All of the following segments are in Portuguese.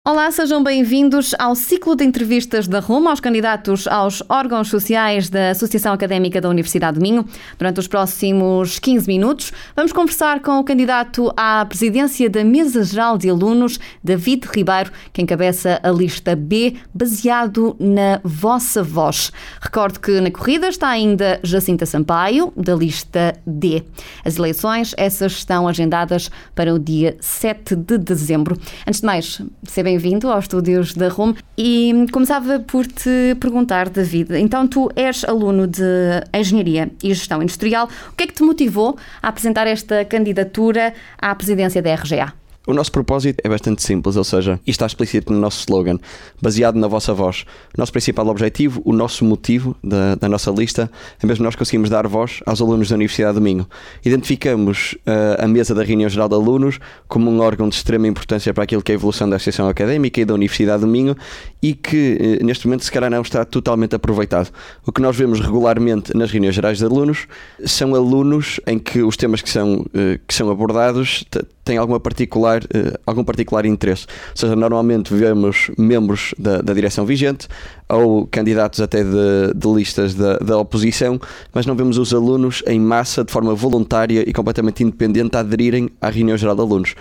Olá, sejam bem-vindos ao ciclo de entrevistas da RUM aos candidatos aos órgãos sociais da Associação Académica da Universidade do Minho. Durante os próximos 15 minutos, vamos conversar com o candidato à presidência da Mesa Geral de Alunos, David Ribeiro, que encabeça a lista B, baseado na vossa voz. Recordo que na corrida está ainda Jacinta Sampaio, da lista D. As eleições, essas estão agendadas para o dia 7 de dezembro. Antes de mais, bem-vindo aos estúdios da RUM e começava por te perguntar, David, então tu és aluno de Engenharia e Gestão Industrial, o que é que te motivou a apresentar esta candidatura à presidência da RGA? O nosso propósito é bastante simples, ou seja, isto está explícito no nosso slogan, baseado na vossa voz. O nosso principal objetivo, o nosso motivo da nossa lista, é mesmo nós conseguimos dar voz aos alunos da Universidade do Minho. Identificamos a mesa da Reunião Geral de Alunos como um órgão de extrema importância para aquilo que é a evolução da Associação Académica e da Universidade do Minho e que neste momento se calhar não está totalmente aproveitado. O que nós vemos regularmente nas reuniões gerais de alunos são alunos em que os temas que são abordados têm algum particular interesse. Ou seja, normalmente vemos membros da direção vigente ou candidatos até de listas da oposição, mas não vemos os alunos em massa, de forma voluntária e completamente independente, a aderirem à reunião geral de alunos.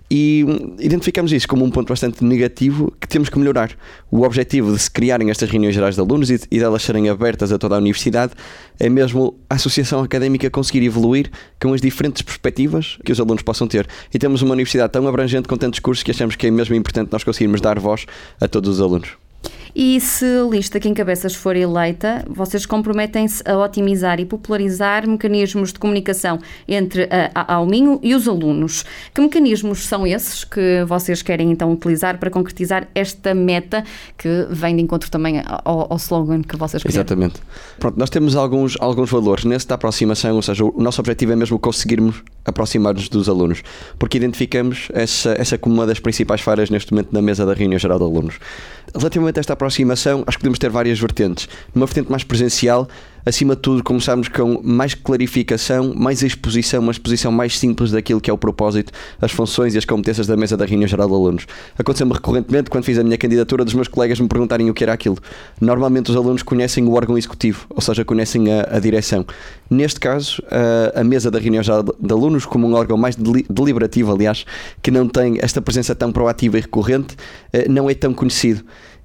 E identificamos isso como um ponto bastante negativo que temos que melhorar. O objetivo de se criarem estas reuniões gerais de alunos e delas serem abertas a toda a universidade é mesmo a associação académica conseguir evoluir com as diferentes perspectivas que os alunos possam ter. E temos uma universidade tão abrangente com tantos cursos que achamos que é mesmo importante nós conseguirmos dar voz a todos os alunos. E se a lista que encabeças for eleita, vocês comprometem-se a otimizar e popularizar mecanismos de comunicação entre ao Minho e os alunos. Que mecanismos são esses que vocês querem então utilizar para concretizar esta meta que vem de encontro também ao slogan que vocês querem? Exatamente. Pronto, nós temos alguns valores nesta aproximação, ou seja, o nosso objetivo é mesmo conseguirmos aproximar-nos dos alunos, porque identificamos essa como uma das principais falhas neste momento na mesa da Reunião Geral de Alunos. Relativamente a esta aproximação, acho que podemos ter várias vertentes. Numa vertente mais presencial, acima de tudo, começarmos com mais clarificação, mais exposição, uma exposição mais simples daquilo que é o propósito, as funções e as competências da mesa da Reunião Geral de Alunos. Aconteceu-me recorrentemente, quando fiz a minha candidatura, dos meus colegas me perguntarem o que era aquilo. Normalmente os alunos conhecem o órgão executivo, ou seja, conhecem a direção. Neste caso, a mesa da Reunião Geral de Alunos, como um órgão mais deliberativo, aliás, que não tem esta presença tão proativa e recorrente, não é tão conhecido.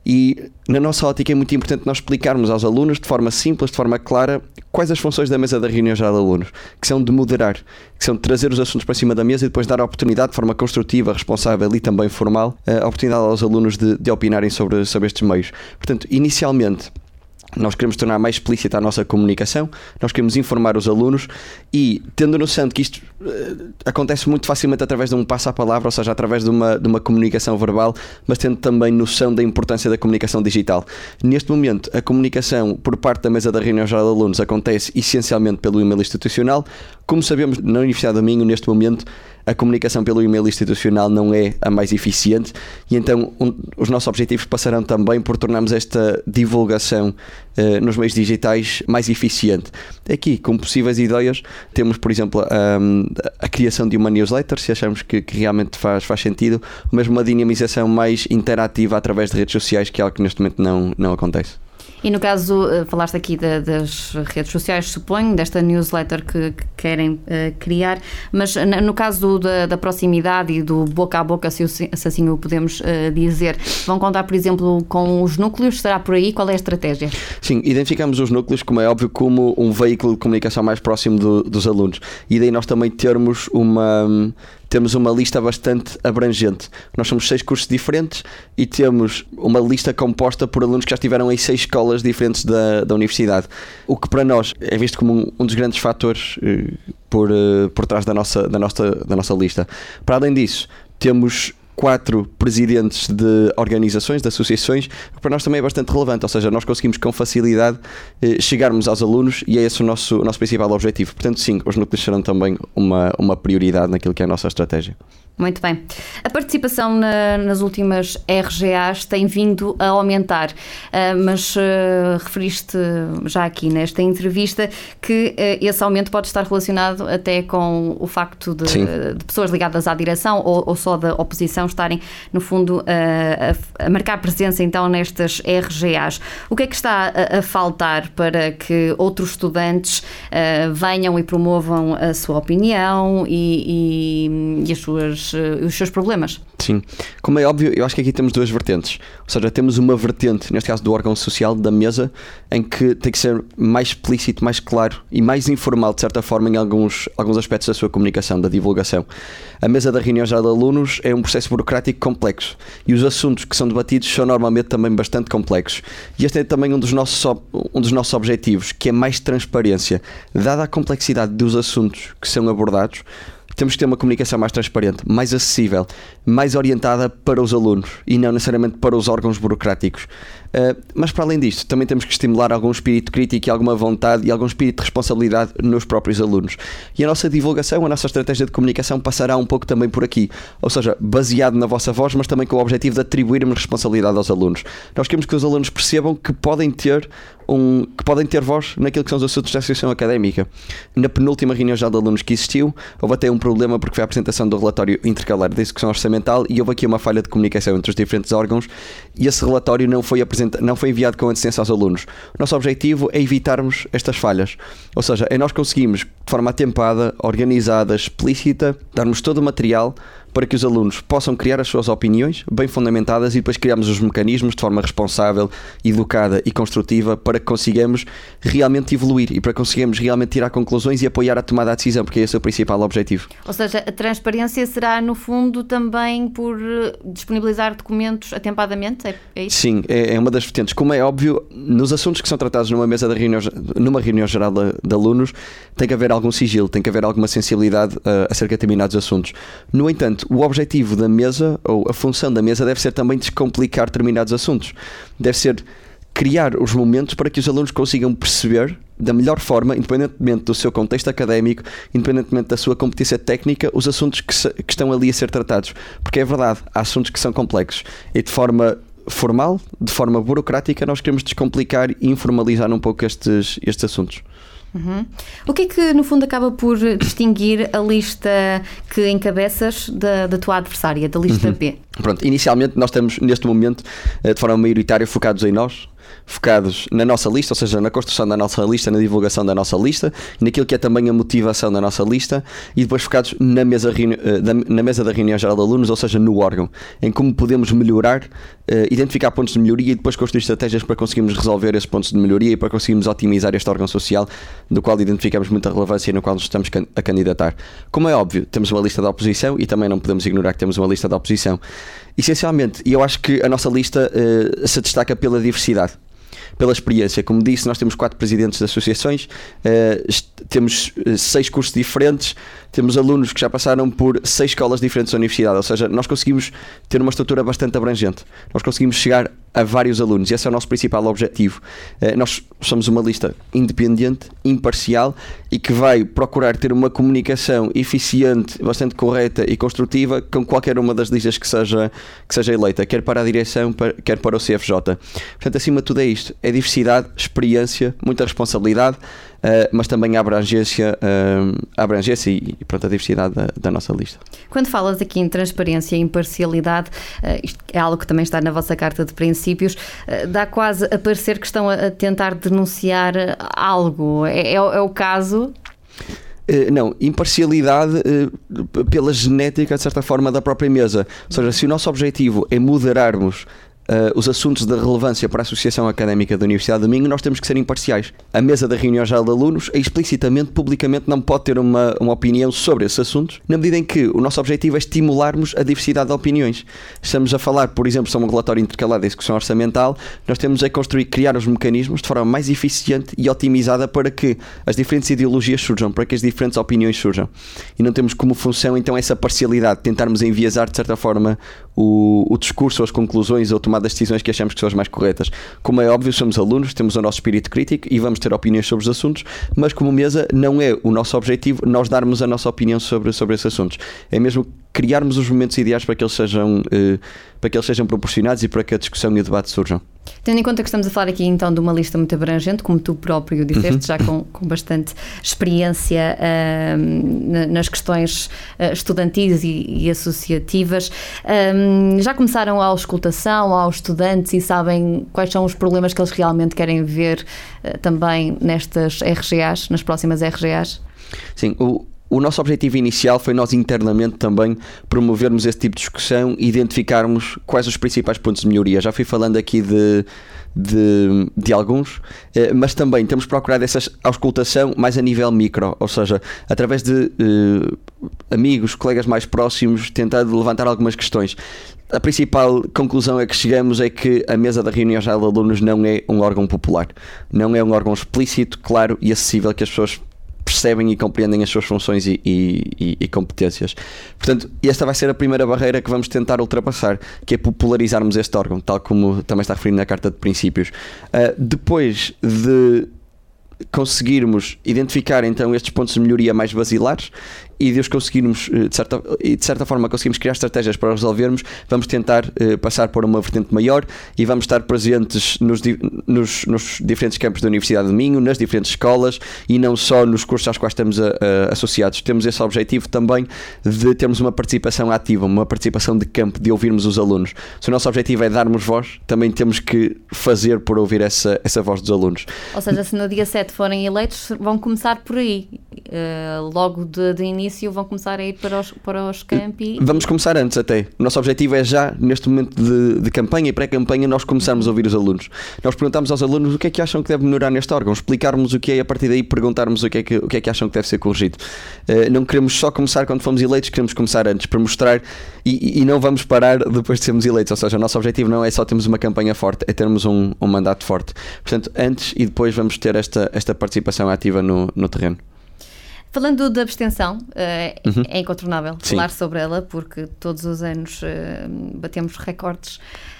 E na nossa ótica é muito importante nós explicarmos aos alunos de forma simples, de forma clara, quais as funções da mesa da Reunião Geral de Alunos, que são de moderar, que são de trazer os assuntos para cima da mesa e depois dar a oportunidade de forma construtiva, responsável e também formal, a oportunidade aos alunos de opinarem sobre estes meios. Portanto, inicialmente, nós queremos tornar mais explícita a nossa comunicação, nós queremos informar os alunos e, tendo noção de que isto acontece muito facilmente através de um passo-à-palavra, ou seja, através de uma comunicação verbal, mas tendo também noção da importância da comunicação digital. Neste momento, a comunicação por parte da mesa da Reunião Geral de Alunos acontece essencialmente pelo e-mail institucional. Como sabemos, na Universidade do Minho, neste momento, a comunicação pelo e-mail institucional não é a mais eficiente e então os nossos objetivos passarão também por tornarmos esta divulgação nos meios digitais mais eficiente. Aqui, com possíveis ideias, temos, por exemplo, a criação de uma newsletter, se achamos que realmente faz sentido, ou mesmo uma dinamização mais interativa através de redes sociais, que é algo que neste momento não acontece. E no caso, falaste aqui das redes sociais, suponho, desta newsletter que querem criar, mas no caso da proximidade e do boca a boca, se assim o podemos dizer, vão contar, por exemplo, com os núcleos? Será por aí? Qual é a estratégia? Sim, identificamos os núcleos, como é óbvio, como um veículo de comunicação mais próximo dos alunos. E daí nós também temos uma lista bastante abrangente. Nós somos 6 cursos diferentes e temos uma lista composta por alunos que já estiveram em 6 escolas diferentes da universidade. O que para nós é visto como um dos grandes fatores por trás da nossa lista. Para além disso, temos 4 presidentes de organizações, de associações, que para nós também é bastante relevante, ou seja, nós conseguimos com facilidade chegarmos aos alunos e é esse o nosso principal objetivo. Portanto, sim, os núcleos serão também uma prioridade naquilo que é a nossa estratégia. Muito bem. A participação nas últimas RGAs tem vindo a aumentar, mas referiste já aqui nesta entrevista que esse aumento pode estar relacionado até com o facto de pessoas ligadas à direção ou só da oposição estarem, no fundo, a marcar presença então nestas RGAs. O que é que está a faltar para que outros estudantes venham e promovam a sua opinião e os seus problemas? Sim, como é óbvio, eu acho que aqui temos duas vertentes. Ou seja, temos uma vertente, neste caso do órgão social, da mesa, em que tem que ser mais explícito, mais claro e mais informal, de certa forma, em alguns aspectos da sua comunicação, da divulgação. A mesa da reunião já de alunos é um processo burocrático complexo e os assuntos que são debatidos são normalmente também bastante complexos. E este é também um dos nossos objetivos, que é mais transparência. Dada a complexidade dos assuntos que são abordados, temos que ter uma comunicação mais transparente, mais acessível, mais orientada para os alunos e não necessariamente para os órgãos burocráticos. Mas para além disto, também temos que estimular algum espírito crítico e alguma vontade e algum espírito de responsabilidade nos próprios alunos. E a nossa divulgação, a nossa estratégia de comunicação passará um pouco também por aqui. Ou seja, baseado na vossa voz, mas também com o objetivo de atribuirmos responsabilidade aos alunos. Nós queremos que os alunos percebam que podem ter voz naquilo que são os assuntos da associação académica. Na penúltima reunião já de alunos que existiu, houve até um problema porque foi a apresentação do relatório intercalar da execução orçamental e houve aqui uma falha de comunicação entre os diferentes órgãos e esse relatório não foi enviado com antecedência aos alunos. O nosso objetivo é evitarmos estas falhas. Ou seja, nós conseguimos, de forma atempada, organizada, explícita, darmos todo o material para que os alunos possam criar as suas opiniões bem fundamentadas e depois criarmos os mecanismos de forma responsável, educada e construtiva para que consigamos realmente evoluir e para que consigamos realmente tirar conclusões e apoiar a tomada de decisão, porque esse é o principal objetivo. Ou seja, a transparência será, no fundo, também por disponibilizar documentos atempadamente? É isso? Sim, é uma das vertentes. Como é óbvio, nos assuntos que são tratados numa reunião geral de alunos, tem que haver algum sigilo, tem que haver alguma sensibilidade acerca de determinados assuntos. No entanto, o objetivo da mesa, ou a função da mesa, deve ser também descomplicar determinados assuntos. Deve ser criar os momentos para que os alunos consigam perceber da melhor forma, independentemente do seu contexto académico, independentemente da sua competência técnica, os assuntos que estão ali a ser tratados. Porque é verdade, há assuntos que são complexos e de forma formal, de forma burocrática, nós queremos descomplicar e informalizar um pouco estes assuntos. Uhum. O que é que, no fundo, acaba por distinguir a lista que encabeças da tua adversária, da lista B? Pronto, inicialmente nós estamos, neste momento, de forma maioritária, focados em nós, focados na nossa lista, ou seja, na construção da nossa lista, na divulgação da nossa lista, naquilo que é também a motivação da nossa lista e depois focados na mesa da reunião geral de alunos, ou seja, no órgão, em como podemos melhorar, identificar pontos de melhoria e depois construir estratégias para conseguirmos resolver esses pontos de melhoria e para conseguirmos otimizar este órgão social do qual identificamos muita relevância e no qual nos estamos a candidatar. Como é óbvio, temos uma lista da oposição e também não podemos ignorar que temos uma lista da oposição. Essencialmente, e eu acho que a nossa lista se destaca pela diversidade, pela experiência. Como disse, nós temos 4 presidentes de associações, temos 6 cursos diferentes, temos alunos que já passaram por 6 escolas diferentes da universidade, ou seja, nós conseguimos ter uma estrutura bastante abrangente, nós conseguimos chegar a vários alunos e esse é o nosso principal objetivo. Nós somos uma lista independente, imparcial e que vai procurar ter uma comunicação eficiente, bastante correta e construtiva com qualquer uma das listas que seja eleita, quer para a direção, quer para o CFJ. Portanto, acima de tudo é isto, é diversidade, experiência, muita responsabilidade, mas também a abrangência e pronto, a diversidade da nossa lista. Quando falas aqui em transparência e imparcialidade, isto é algo que também está na vossa carta de princípios, dá quase a parecer que estão a tentar denunciar algo. É o caso? Não, imparcialidade pela genética, de certa forma, da própria mesa. Ou seja, se o nosso objetivo é moderarmos os assuntos de relevância para a Associação Académica da Universidade do Minho, nós temos que ser imparciais. A mesa da reunião geral de alunos explicitamente, publicamente, não pode ter uma opinião sobre esses assuntos, na medida em que o nosso objetivo é estimularmos a diversidade de opiniões. Estamos a falar, por exemplo, sobre um relatório intercalado de execução orçamental, nós temos a criar os mecanismos de forma mais eficiente e otimizada para que as diferentes ideologias surjam, para que as diferentes opiniões surjam. E não temos como função, então, essa parcialidade, tentarmos enviesar, de certa forma, o discurso, as conclusões ou tomar das decisões que achamos que são as mais corretas. Como é óbvio, somos alunos, temos o nosso espírito crítico e vamos ter opiniões sobre os assuntos, mas como mesa não é o nosso objetivo nós darmos a nossa opinião sobre esses assuntos. É mesmo criarmos os momentos ideais para que eles sejam proporcionados e para que a discussão e o debate surjam. Tendo em conta que estamos a falar aqui então de uma lista muito abrangente, como tu próprio disseste, já com bastante experiência nas questões estudantis e associativas, já começaram a auscultação aos estudantes e sabem quais são os problemas que eles realmente querem ver também nestas RGAs, nas próximas RGAs? Sim, o nosso objetivo inicial foi nós internamente também promovermos esse tipo de discussão e identificarmos quais os principais pontos de melhoria. Já fui falando aqui de alguns, mas também temos procurado essa auscultação mais a nível micro, ou seja, através de amigos, colegas mais próximos, tentando levantar algumas questões. A principal conclusão a que chegamos é que a mesa da reunião geral de alunos não é um órgão popular, não é um órgão explícito, claro e acessível que as pessoas percebem e compreendem as suas funções e competências. Portanto, esta vai ser a primeira barreira que vamos tentar ultrapassar, que é popularizarmos este órgão, tal como também está referido na Carta de Princípios. Depois de conseguirmos identificar então estes pontos de melhoria mais basilares e de os conseguirmos, de certa forma conseguimos criar estratégias para resolvermos, vamos tentar passar por uma vertente maior e vamos estar presentes nos diferentes campos da Universidade de Minho, nas diferentes escolas e não só nos cursos aos quais estamos associados. Temos esse objetivo também de termos uma participação ativa, uma participação de campo, de ouvirmos os alunos. Se o nosso objetivo é darmos voz, também temos que fazer por ouvir essa voz dos alunos. Ou seja, se no dia 7 forem eleitos, vão começar por aí. Logo de início vão começar a ir para os campi. Vamos começar antes até. O nosso objetivo é já, neste momento de campanha e pré-campanha, nós começarmos a ouvir os alunos. Nós perguntamos aos alunos o que é que acham que deve melhorar neste órgão, explicarmos o que é e a partir daí perguntarmos o que é que acham que deve ser corrigido. Não queremos só começar quando fomos eleitos, queremos começar antes para mostrar e não vamos parar depois de sermos eleitos. Ou seja, o nosso objetivo não é só termos uma campanha forte, é termos um mandato forte. Portanto, antes e depois vamos ter esta participação ativa no terreno. Falando da abstenção, é incontornável falar Sim. sobre ela, porque todos os anos batemos recordes.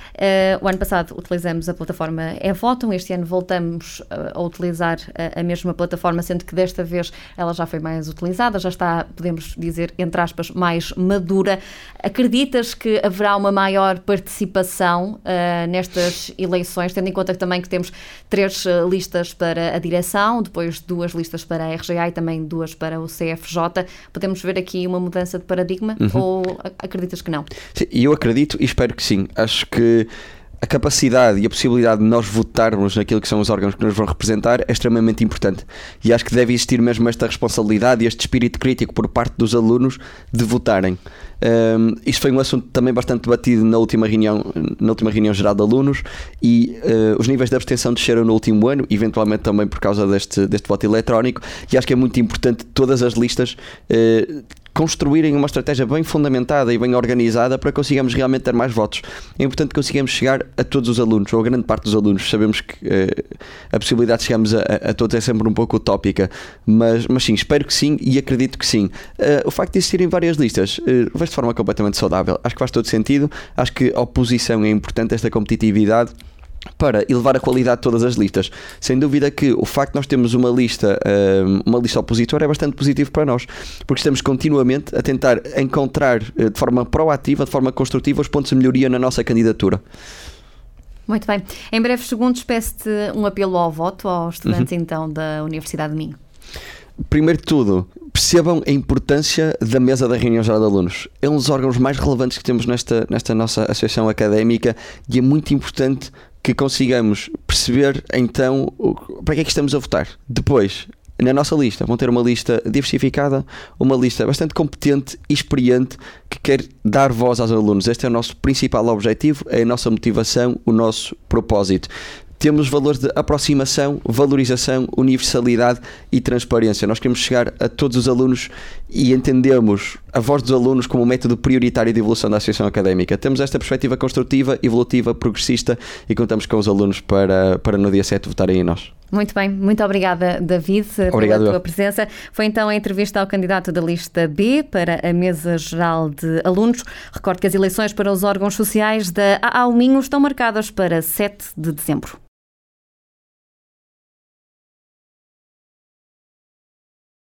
O ano passado utilizamos a plataforma eVotam, este ano voltamos a utilizar a mesma plataforma, sendo que desta vez ela já foi mais utilizada, já está, podemos dizer, entre aspas, mais madura. Acreditas que haverá uma maior participação nestas eleições, tendo em conta também que temos 3 listas para a direção, depois 2 listas para a RGA e também 2 para o CFJ? Podemos ver aqui uma mudança de paradigma ou acreditas que não? Sim, eu acredito e espero que sim. Acho que a capacidade e a possibilidade de nós votarmos naquilo que são os órgãos que nos vão representar é extremamente importante e acho que deve existir mesmo esta responsabilidade e este espírito crítico por parte dos alunos de votarem. Isto foi um assunto também bastante debatido na última reunião geral de alunos e os níveis de abstenção desceram no último ano, eventualmente também por causa deste voto eletrónico, e acho que é muito importante todas as listas construírem uma estratégia bem fundamentada e bem organizada para que consigamos realmente ter mais votos. É importante que consigamos chegar a todos os alunos, ou a grande parte dos alunos. Sabemos que a possibilidade de chegarmos a todos é sempre um pouco utópica, mas sim, espero que sim e acredito que sim. O facto de existirem várias listas vejo de forma completamente saudável. Acho que faz todo sentido, acho que a oposição é importante, esta competitividade, para elevar a qualidade de todas as listas. Sem dúvida que o facto de nós termos uma lista opositora é bastante positivo para nós, porque estamos continuamente a tentar encontrar de forma proativa, de forma construtiva, os pontos de melhoria na nossa candidatura. Muito bem. Em breves segundos, peço-te um apelo ao voto aos estudantes então da Universidade de Minho. Primeiro de tudo, percebam a importância da mesa da reunião geral de alunos. É um dos órgãos mais relevantes que temos nesta nossa associação académica e é muito importante que consigamos perceber então para que é que estamos a votar. Depois, na nossa lista, vão ter uma lista diversificada, uma lista bastante competente e experiente que quer dar voz aos alunos. Este é o nosso principal objetivo, é a nossa motivação, o nosso propósito. Temos valores de aproximação, valorização, universalidade e transparência. Nós queremos chegar a todos os alunos e entendemos a voz dos alunos como um método prioritário de evolução da associação académica. Temos esta perspectiva construtiva, evolutiva, progressista e contamos com os alunos para no dia 7 votarem em nós. Muito bem, muito obrigada, David, pela tua presença. Foi então a entrevista ao candidato da lista B para a Mesa Geral de Alunos. Recordo que as eleições para os órgãos sociais da AA Minho estão marcadas para 7 de dezembro.